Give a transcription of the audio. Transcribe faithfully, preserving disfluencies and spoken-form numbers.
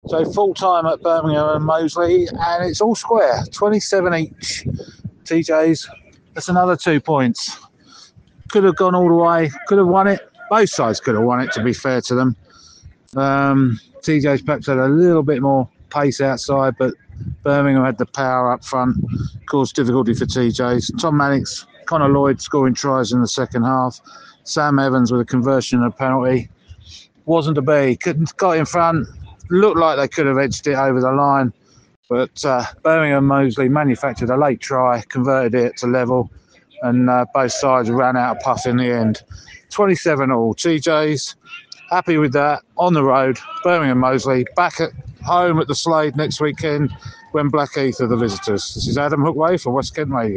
So full time at Birmingham and Moseley, and it's all square, twenty-seven each. T J's, that's another two points. Could have gone all the way, could have won it. Both sides could have won it, to be fair to them. Um, T J's perhaps had a little bit more pace outside, but Birmingham had the power up front, caused difficulty for T J's. Tom Mannix, Connor Lloyd scoring tries in the second half. Sam Evans with a conversion and a penalty. Wasn't to be. Couldn't got in front. Looked like they could have edged it over the line, but uh, Birmingham Moseley manufactured a late try, converted it to level, and uh, both sides ran out of puff in the end. twenty-seven all. T J's happy with that. On the road, Birmingham Moseley back at home at the Slade next weekend when Blackheath are the visitors. This is Adam Hookway for West Kent Radio.